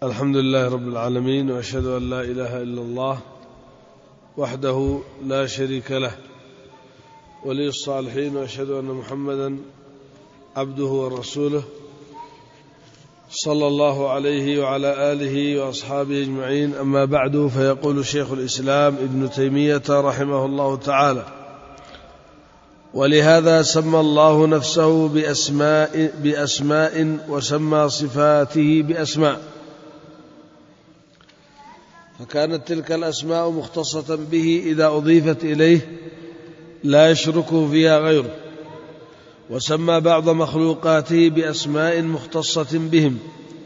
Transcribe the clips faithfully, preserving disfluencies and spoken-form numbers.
الحمد لله رب العالمين، وأشهد أن لا إله إلا الله وحده لا شريك له ولي الصالحين، وأشهد أن محمدا عبده ورسوله صلى الله عليه وعلى آله وأصحابه أجمعين. أما بعد، فيقول شيخ الإسلام ابن تيمية رحمه الله تعالى: ولهذا سمى الله نفسه بأسماء, بأسماء وسمى صفاته بأسماء، فكانت تلك الأسماء مختصة به إذا أضيفت إليه لا يشرك فيها غيره، وسمى بعض مخلوقاته بأسماء مختصة بهم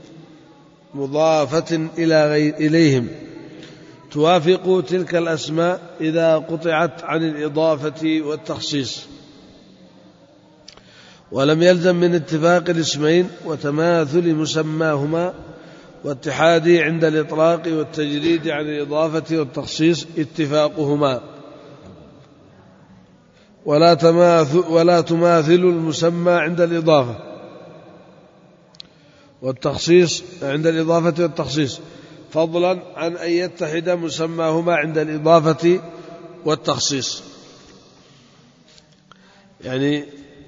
مضافة إلى غير إليهم توافق تلك الأسماء إذا قطعت عن الإضافة والتخصيص، ولم يلزم من اتفاق الاسمين وتماثل مسماهما واتحاده عند الإطلاق والتجريد عن الإضافة والتخصيص اتفاقهما، ولا تماثل, ولا تماثل المسمى عند الإضافة والتخصيص عند الإضافة والتخصيص، فضلا عن أن يتحد مسماهما عند الإضافة والتخصيص. يعني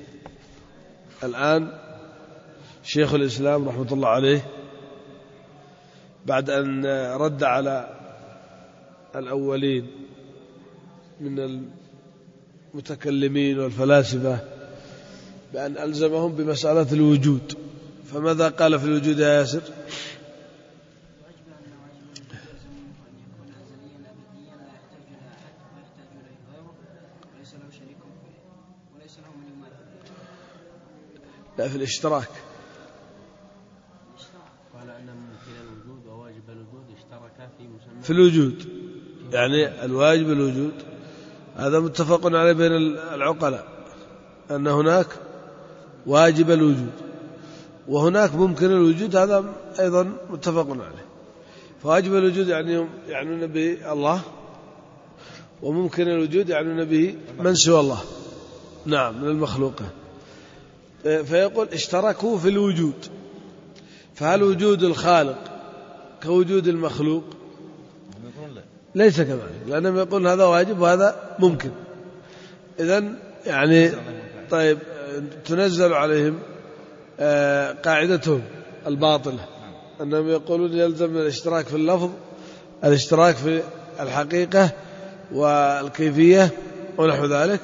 الآن شيخ الإسلام رحمة الله عليه بعد أن رد على الأولين من المتكلمين والفلاسفة بأن ألزمهم بمسألة الوجود، فماذا قال في الوجود يا ياسر؟ لا، في الاشتراك قال أن ممكن الوجود وواجب الوجود اشتركا في مسمى في الوجود، يعني الواجب الوجود هذا متفق عليه بين العقلاء، أن هناك واجب الوجود وهناك ممكن الوجود، هذا أيضا متفق عليه. فواجب الوجود يعني يعنون به الله، وممكن الوجود يعنون به من سوى الله، نعم، من المخلوقات. فيقول اشتركوا في الوجود، فهل وجود الخالق كوجود المخلوق؟ ليس كذلك، لأنهم يقولون هذا واجب وهذا ممكن. إذن يعني طيب تنزل عليهم قاعدتهم الباطلة أنهم يقولون يلزم الاشتراك في اللفظ، الاشتراك في الحقيقة والكيفية ونحو ذلك،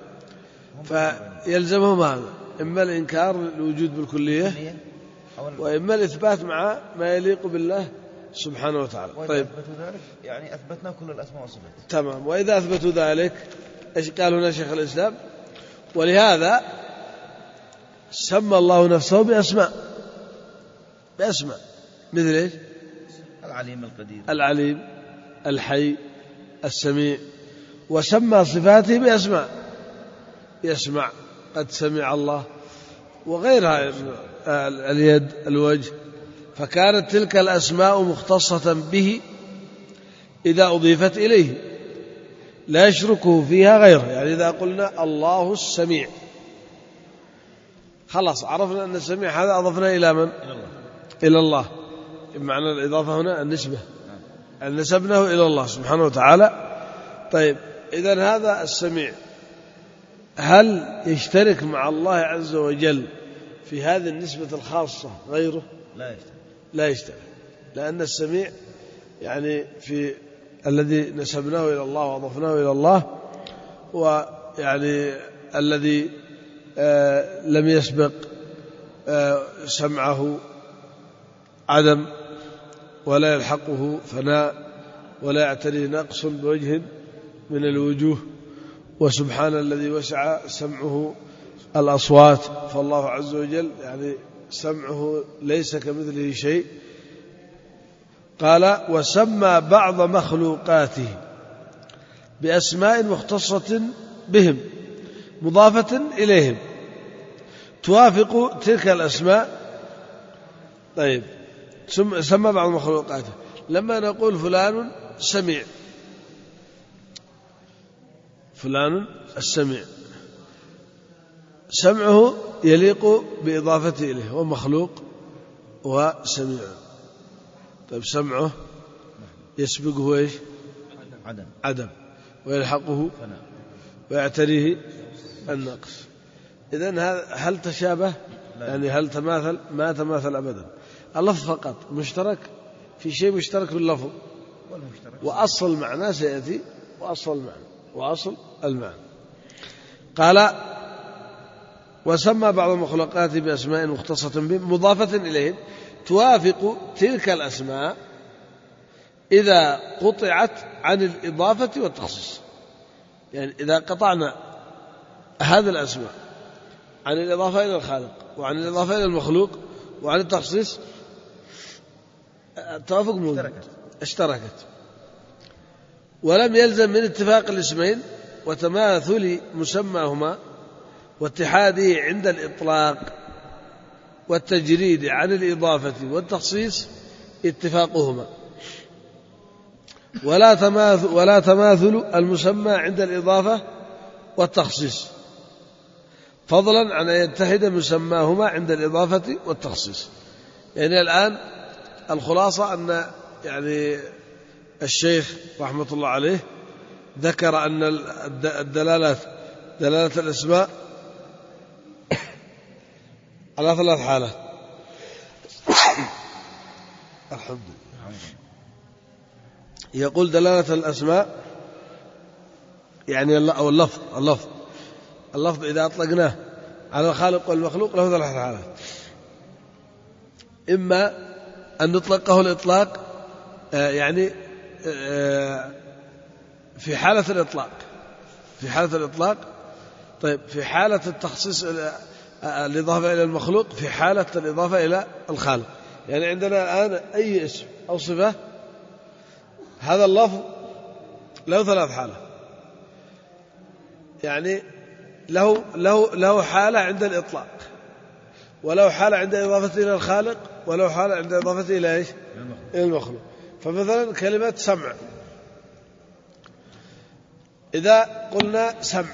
فيلزمهم هذا، إما الإنكار للوجود بالكلية، وإما الإثبات مع ما يليق بالله سبحانه وتعالى. طيب ذلك يعني أثبتنا كل الأسماء والصفات، تمام. وإذا أثبتوا ذلك إيش قال هنا شيخ الإسلام؟ ولهذا سمى الله نفسه بأسماء بأسماء مثل إيش؟ العليم القدير، العليم، الحي، السميع، وسمى صفاته بأسماء، يسمع، قد سمع الله، وغيرها، اليد، الوجه. فكانت تلك الأسماء مختصة به إذا أضيفت إليه لا يشركه فيها غيره. يعني إذا قلنا الله السميع، خلاص عرفنا أن السميع هذا أضفنا إلى من؟ إلى الله, إلى الله. معنى الإضافة هنا النسبة، أن نسبناه إلى الله سبحانه وتعالى. طيب إذن هذا السميع هل يشترك مع الله عز وجل في هذه النسبة الخاصة غيره؟ لا يشترك، لا يشترك، لأن السميع يعني في الذي نسبناه إلى الله وأضفناه إلى الله، ويعني الذي آه لم يسبق آه سمعه عدم ولا يلحقه فناء ولا يعتريه نقص بوجه من الوجوه، وسبحان الذي وسع سمعه الأصوات، فالله عز وجل يعني سمعه ليس كمثله شيء. قال: وسمى بعض مخلوقاته بأسماء مختصة بهم مضافة إليهم توافق تلك الأسماء. طيب سمى بعض مخلوقاته، لما نقول فلان سميع، فلان السميع، سمعه يليق بإضافته إليه، ومخلوق وسميع. طيب سمعه يسبقه إيش؟ عدم عدم، ويلحقه فناء، ويعتريه النقص. إذن هل تشابه؟ يعني هل تماثل؟ ما تماثل أبدا. اللفظ فقط مشترك، في شيء مشترك باللفظ، وأصل المعنى سيأتي، وأصل المعنى وأصل المعنى. قال وسمى بعض المخلوقات بأسماء مختصة بهم مضافة إليهم توافق تلك الأسماء إذا قطعت عن الإضافة والتخصيص. يعني إذا قطعنا هذه الأسماء عن الإضافة إلى الخالق وعن الإضافة إلى المخلوق وعن التخصيص توافق موجود، اشتركت. ولم يلزم من اتفاق الاسمين وتماثل مسماهما واتحاده عند الإطلاق والتجريد عن الإضافة والتخصيص اتفاقهما، ولا تماثل, ولا تماثل المسمى عند الإضافة والتخصيص، فضلا عن أن يتحد مسماهما عند الإضافة والتخصيص. يعني الآن الخلاصة أن يعني الشيخ رحمة الله عليه ذكر أن الدلالات دلالة الأسماء على ثلاث حالات. الحمد لله. يقول دلالة الأسماء يعني أو اللفظ اللفظ اللفظ إذا أطلقناه على الخالق والمخلوق له ثلاث حالات. إما أن نطلقه الإطلاق يعني في حالة الإطلاق في حالة الإطلاق طيب في حالة التخصيص الإضافة إلى المخلوق، في حالة الإضافة إلى الخالق. يعني عندنا الآن أي اسم أو صفة هذا اللفظ له ثلاث حالات، يعني له له له حالة عند الإطلاق، وله حالة عند إضافة إلى الخالق، وله حالة عند إضافة إلى إيش؟ إلى المخلوق. فمثلا كلمة سمع، إذا قلنا سمع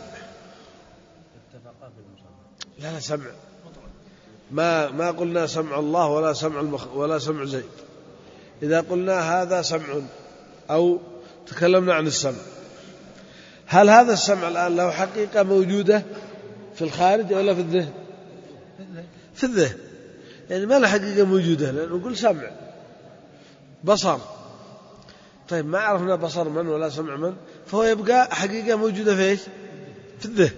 لا لا سمع ما ما قلنا سمع الله ولا سمع المخ ولا سمع زيد. إذا قلنا هذا سمع أو تكلمنا عن السمع، هل هذا السمع الآن له حقيقة موجودة في الخارج ولا في الذهن؟ في الذهن، يعني ما له حقيقة موجودة، لأنه نقول سمع بصر. طيب ما عرفنا بصر من ولا سمع من، فهو يبقى حقيقة موجودة في إيش؟ في الذهن.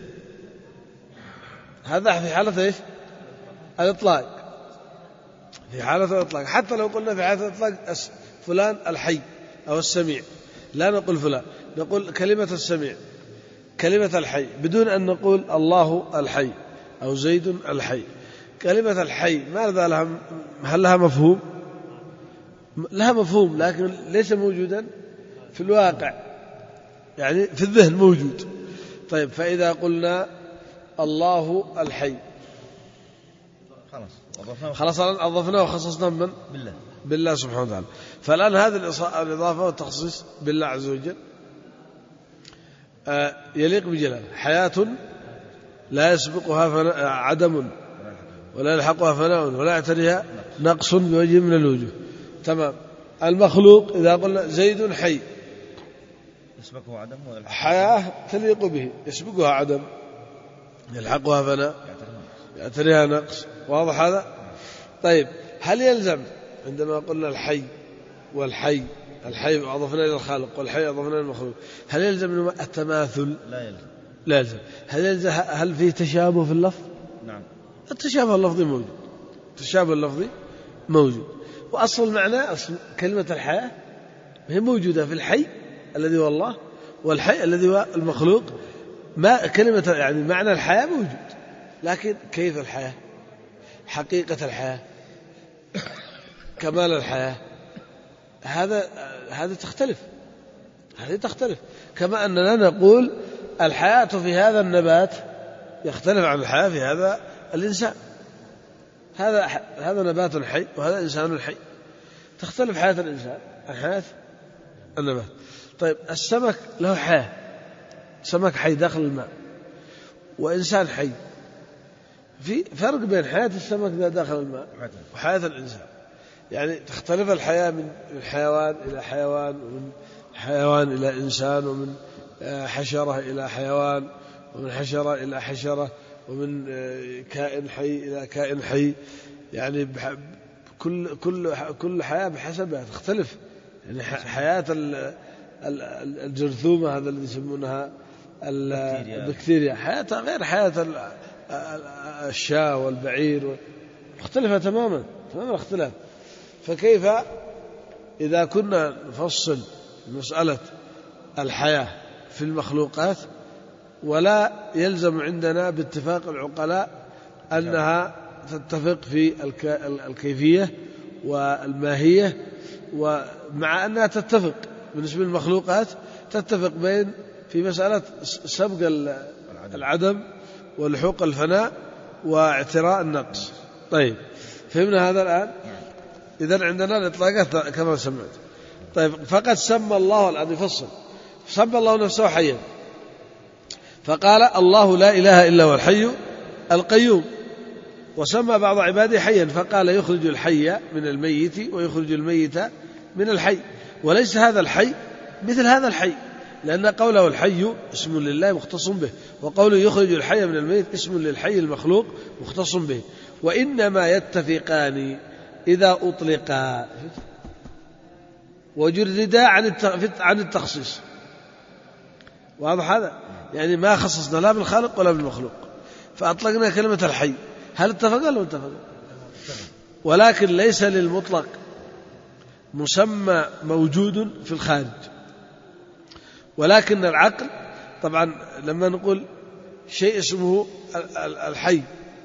هذا في حالة إيش؟ الإطلاق. في حالة الإطلاق حتى لو قلنا في حالة الإطلاق فلان الحي أو السميع، لا نقول فلان، نقول كلمة السميع، كلمة الحي، بدون أن نقول الله الحي أو زيد الحي. كلمة الحي ماذا لها؟ هل لها مفهوم؟ لها مفهوم، لكن ليس موجودا في الواقع، يعني في الذهن موجود. طيب فإذا قلنا الله الحي خلاص أضفناه وخصصنا من؟ بالله بالله سبحانه وتعالى. فالآن هذه الإضافة والتخصيص بالله عز وجل آه يليق بجلاله. حياة لا يسبقها عدم ولا يلحقها فناء ولا يعتريها نقص بوجه من الوجوه. تمام. المخلوق إذا قلنا زيد حي، يسبقه عدم حياة تليق به، يسبقها عدم يلحقها فناء يعتريها نقص. واضح هذا؟ طيب هل يلزم عندما قلنا الحي والحي الحي أضفنا إلى الخالق والحي أضفنا إلى المخلوق، هل يلزم التماثل؟ لا يلزم. لا يلزم. هل يلزم هل فيه تشابه في اللفظ؟ نعم. التشابه اللفظي موجود، التشابه اللفظي موجود. وأصل المعنى أصل كلمة الحياة هي موجودة في الحي الذي هو الله والحي الذي هو المخلوق. ما كلمة يعني معنى الحياة موجود، لكن كيف الحياة، حقيقة الحياة، كمال الحياة، هذا هذا تختلف، هذه تختلف. كما أننا نقول الحياة في هذا النبات يختلف عن الحياة في هذا الإنسان. هذا هذا نبات حي وهذا إنسان حي، تختلف حياة الإنسان عن حياة النبات. طيب السمك له حياة، سمك حي داخل الماء، وإنسان حي. في فرق بين حياة السمك داخل الماء وحياة الإنسان. يعني تختلف الحياة من حيوان إلى حيوان، ومن حيوان إلى إنسان، ومن حشرة إلى حيوان، ومن حشرة إلى حشرة، ومن كائن حي إلى كائن حي. يعني كل كل كل حياة بحسبها تختلف. يعني حياة الجرثومة هذا الذي يسمونها البكتيريا حياتها غير حياة الشاة والبعير، مختلفة تماما تماما اختلاف. فكيف إذا كنا نفصل مسألة الحياة في المخلوقات ولا يلزم عندنا باتفاق العقلاء أنها تتفق في الكيفية والماهية، ومع أنها تتفق بالنسبة للمخلوقات تتفق بين في مسألة سبق العدم ولحوق الفناء واعتراء النقص. طيب فهمنا هذا الآن؟ إذن عندنا الإطلاقات كما سمعت. طيب فقد سمى الله الآن يفصل، سمى الله نفسه حيا فقال الله لا إله إلا هو الحي القيوم، وسمى بعض عباده حيا فقال يخرج الحي من الميت ويخرج الميت من الحي، وليس هذا الحي مثل هذا الحي، لأن قوله الحي اسم لله مختص به، وقوله يخرج الحي من الميت اسم للحي المخلوق مختص به، وإنما يتفقان إذا أطلقا وجردا عن التخصيص. واضح هذا؟ يعني ما خصصنا لا بالخالق ولا بالمخلوق، فأطلقنا كلمة الحي، هل اتفق ولا اتفق؟ ولكن ليس للمطلق مسمى موجود في الخارج، ولكن العقل طبعا لما نقول شيء اسمه الحي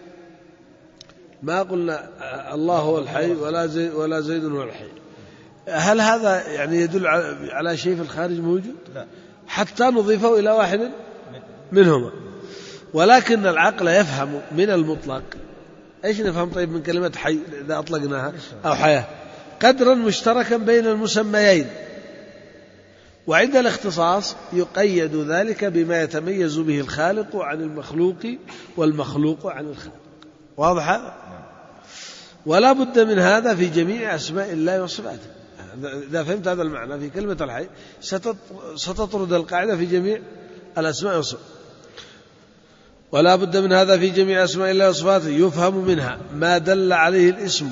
ما قلنا الله هو الحي ولا زيد ولا زيد هو الحي، هل هذا يعني يدل على شيء في الخارج موجود؟ لا، حتى نضيفه إلى واحد منهما. ولكن العقل يفهم من المطلق ايش نفهم؟ طيب من كلمة حي إذا أطلقناها أو حياة قدرا مشتركا بين المسميين، وعند الاختصاص يقيد ذلك بما يتميز به الخالق عن المخلوق والمخلوق عن الخالق. واضح هذا؟ ولا بد من هذا في جميع أسماء الله وصفاته. إذا فهمت هذا المعنى في كلمة الحي ستطرد القاعدة في جميع الأسماء والصفات. ولا بد من هذا في جميع أسماء الله وصفاته يفهم منها ما دل عليه الاسم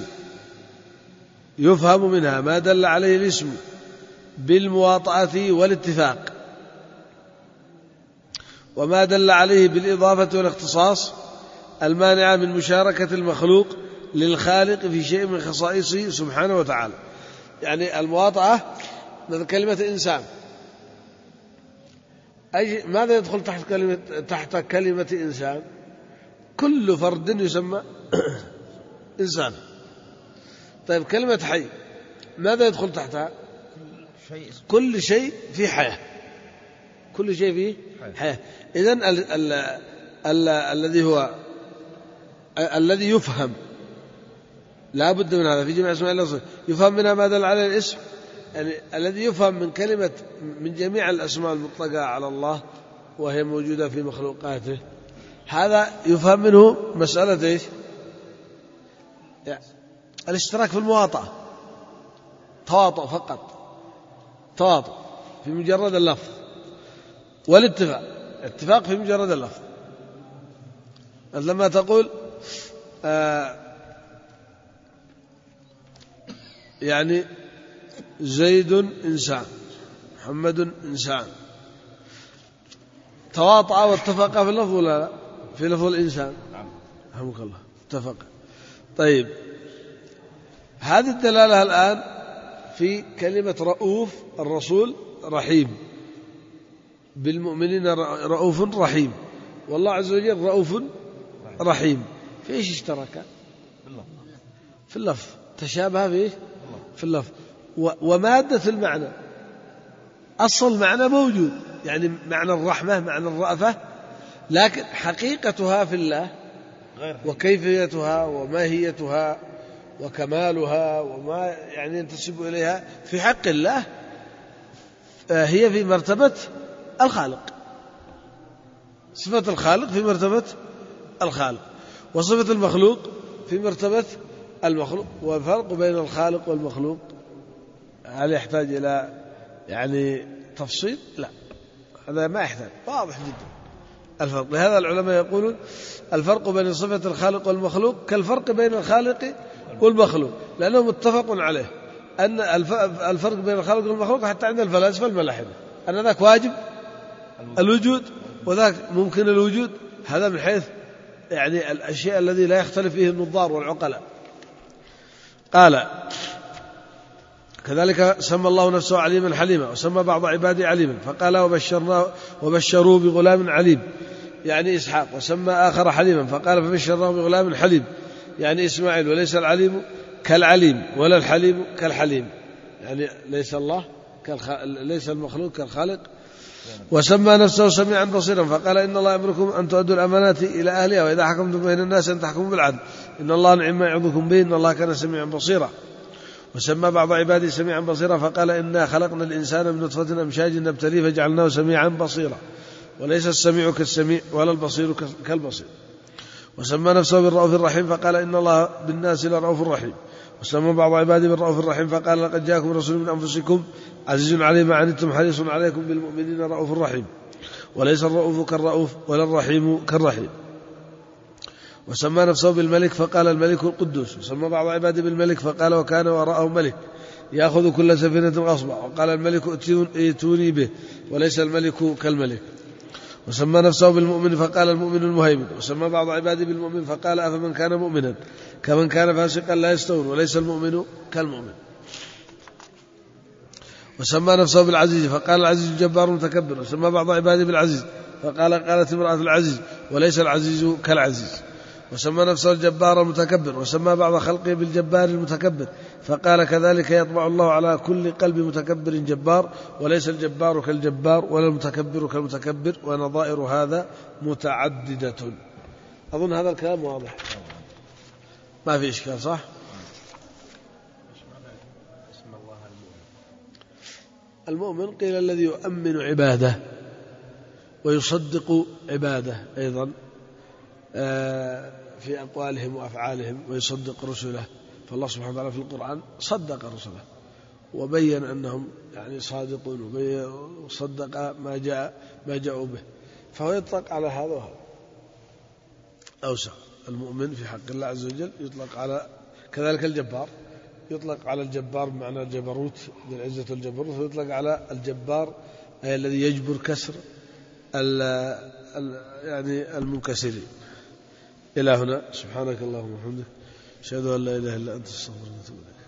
يفهم منها ما دل عليه الاسم بالمواطأة والاتفاق، وما دل عليه بالإضافة والاختصاص المانعة من مشاركة المخلوق للخالق في شيء من خصائصه سبحانه وتعالى. يعني المواطأة مثل كلمة إنسان، أي ماذا يدخل تحت كلمة تحت كلمة إنسان؟ كل فرد يسمى إنسان. طيب كلمة حي ماذا يدخل تحتها؟ كل شيء في حياة، كل شيء فيه حياة. إذن ال ال ال الذي هو الذي يفهم لا بد من هذا في جميع اسماء الله، يفهم منها ما دل عليه الاسم، يعني الذي يفهم من كلمة من جميع الأسماء المطلقة على الله وهي موجودة في مخلوقاته، هذا يفهم منه مسألة إيش؟ يعني الاشتراك في المواطأة، تواطؤ فقط، تواطؤ في مجرد اللفظ، والاتفاق اتفاق في مجرد اللفظ. لما تقول آه يعني زيد إنسان، محمد إنسان، تواطأ واتفق في اللفظ ولا لا؟ في لفظ الإنسان رحمك الله اتفق. طيب هذه الدلالة الآن في كلمة رؤوف الرسول رحيم بالمؤمنين، رؤوف رحيم، والله عز وجل رؤوف رحيم. في إيش اشترك؟ في اللفظ، تشابه فيه في اللفظ، ومادة المعنى أصل المعنى موجود، يعني معنى الرحمة معنى الرأفة، لكن حقيقتها في الله وكيفيتها وماهيتها وكمالها وما يعني ينتسب إليها في حق الله هي في مرتبة الخالق، صفة الخالق في مرتبة الخالق، وصفة المخلوق في مرتبة المخلوق. والفرق بين الخالق والمخلوق هل يحتاج إلى يعني تفصيل؟ لا، هذا ما يحتاج، واضح جدا الفرق. لهذا العلماء يقولون الفرق بين صفة الخالق والمخلوق كالفرق بين الخالق والمخلوق، لأنه متفق عليه أن الفرق بين الخالق والمخلوق حتى عند الفلاسفة الملاحدة أن ذاك واجب الوجود وذاك ممكن الوجود. هذا من حيث يعني الأشياء الذي لا يختلف فيه النظار والعقلاء. قال كذلك سمى الله نفسه عليما حليما، وسمى بعض عباده عليما فقال وبشرناه وبشروه بغلام عليم يعني إسحاق، وسمى آخر حليما فقال فبشرناه بغلام حليم يعني إسماعيل. وليس العليم كالعليم ولا الحليم كالحليم، يعني ليس الله كالخ... ليس المخلوق كالخالق. وسمى نفسه سميعا بصيرا فقال إن الله يأمركم أن تؤدوا الأمانات إلى أهلها وإذا حكمتم بين الناس أن تحكموا بالعدل إن الله نعم ما يعظكم به إن الله كان سميعا بصيرا. وسمى بعض عباده سميعا بصيرا فقال إنا خلقنا الإنسان من نطفة أمشاج نبتليه فجعلناه سميعا بصيرا. وليس السميع كالسميع ولا البصير كالبصير. وسمى نفسه بالرؤوف الرحيم فقال إن الله بالناس لرؤوف رحيم. وسمى بعض عباده بالرؤوف الرحيم فقال لقد جاءكم رسول من أنفسكم عزيز عليه ما عنتم حريص عليكم بالمؤمنين رؤوف رحيم. وليس الرؤوف كالرؤوف ولا الرحيم كالرحيم. وسمى نفسه بالملك فقال الملك القدوس. وسمى بعض عباده بالملك فقال وكان وراءه ملك يأخذ كل سفينة غصبا وقال الملك ائتوني به وليس الملك كالملك. وسمى نفسه بالمؤمن فقال المؤمن المهيمن. وسمى بعض عباده بالمؤمن فقال أفمن كان مؤمنا كمن كان فاسقا لا يستوون وليس المؤمن كالمؤمن. وسمى نفسه بالعزيز فقال العزيز الجبار متكبر. وسمى بعض عباده بالعزيز فقال قالت امرأة العزيز وليس العزيز كالعزيز. وسمى نفسه الجبار المتكبر. وسمى بعض خلقه بالجبار المتكبر فقال كذلك يطبع الله على كل قلب متكبر جبار وليس الجبار كالجبار ولا المتكبر كالمتكبر ونظائر هذا متعددة. أظن هذا الكلام واضح ما في إشكال صح؟ المؤمن قيل الذي يؤمن عباده ويصدق عباده أيضا في أقوالهم وأفعالهم ويصدق رسله. فالله سبحانه وتعالى في القرآن صدق رسله وبين أنهم يعني صادقون وصدق ما جاء ما جاءوا به، فهو يطلق على هذا وهذا أوسع. المؤمن في حق الله عز وجل يطلق على كذلك الجبار يطلق على الجبار بمعنى الجبروت بالعزة والجبروت، ويطلق على الجبار أي الذي يجبر كسر ال ال يعني المنكسرين. إلى هنا سبحانك اللهم وبحمدك أشهد أن لا إله إلا أنت أستغفرك وأتوب إليك.